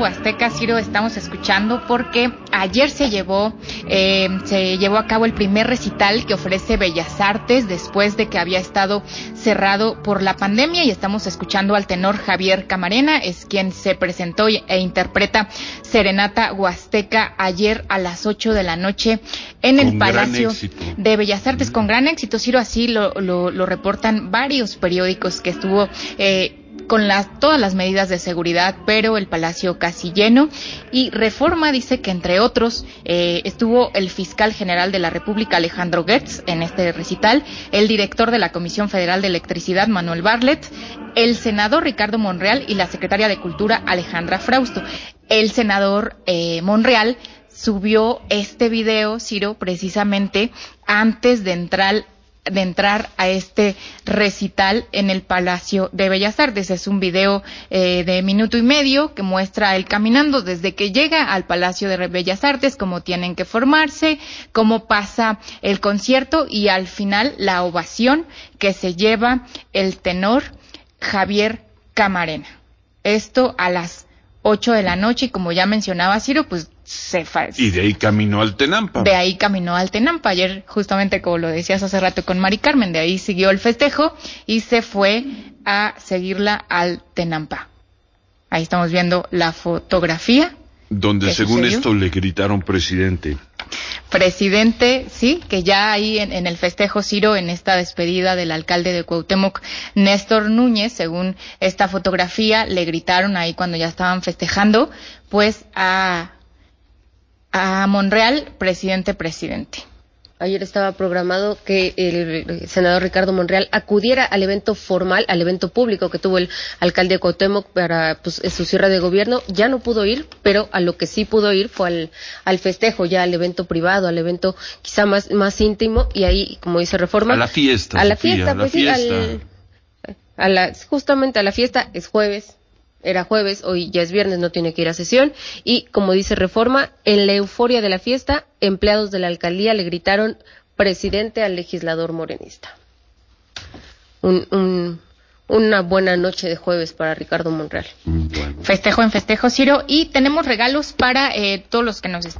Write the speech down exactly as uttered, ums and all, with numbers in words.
Huasteca, Ciro, estamos escuchando porque ayer se llevó eh, se llevó a cabo el primer recital que ofrece Bellas Artes después de que había estado cerrado por la pandemia, y estamos escuchando al tenor Javier Camarena, es quien se presentó e interpreta Serenata Huasteca ayer a las ocho de la noche en el Palacio de Bellas Artes, con gran éxito, Ciro, así lo, lo, lo reportan varios periódicos, que estuvo eh, con las, todas las medidas de seguridad, pero el palacio casi lleno. Y Reforma dice que, entre otros, eh, estuvo el fiscal general de la República, Alejandro Gertz, en este recital, el director de la Comisión Federal de Electricidad, Manuel Bartlett, el senador Ricardo Monreal y la secretaria de Cultura, Alejandra Frausto. El senador eh, Monreal subió este video, Ciro, precisamente antes de entrar de entrar a este recital en el Palacio de Bellas Artes. Es un video eh, de minuto y medio que muestra a él caminando desde que llega al Palacio de Bellas Artes, cómo tienen que formarse, cómo pasa el concierto y al final la ovación que se lleva el tenor Javier Camarena. Esto a las ocho de la noche, y como ya mencionaba Ciro, pues se fa- y de ahí caminó al Tenampa. De ahí caminó al Tenampa. Ayer, justamente como lo decías hace rato con Mari Carmen, de ahí siguió el festejo y se fue a seguirla al Tenampa. Ahí estamos viendo la fotografía. Donde según sucedió. esto le gritaron presidente. Presidente, sí, que ya ahí en, en el festejo, Ciro, en esta despedida del alcalde de Cuauhtémoc, Néstor Núñez, según esta fotografía, le gritaron ahí cuando ya estaban festejando, pues a, a Monreal, presidente, presidente. Ayer estaba programado que el senador Ricardo Monreal acudiera al evento formal, al evento público que tuvo el alcalde de Cuauhtémoc para pues, su cierre de gobierno. Ya no pudo ir, pero a lo que sí pudo ir fue al, al festejo, ya al evento privado, al evento quizá más, más íntimo, y ahí, como dice Reforma... A la fiesta, A la Sofía, fiesta, a la pues fiesta. sí, al, a la, justamente a la fiesta. Es jueves. Era jueves, hoy ya es viernes, no tiene que ir a sesión. Y, como dice Reforma, en la euforia de la fiesta, empleados de la alcaldía le gritaron presidente al legislador morenista. Un, un, una buena noche de jueves para Ricardo Monreal. Bueno. Festejo en festejo, Ciro, y tenemos regalos para eh, todos los que nos están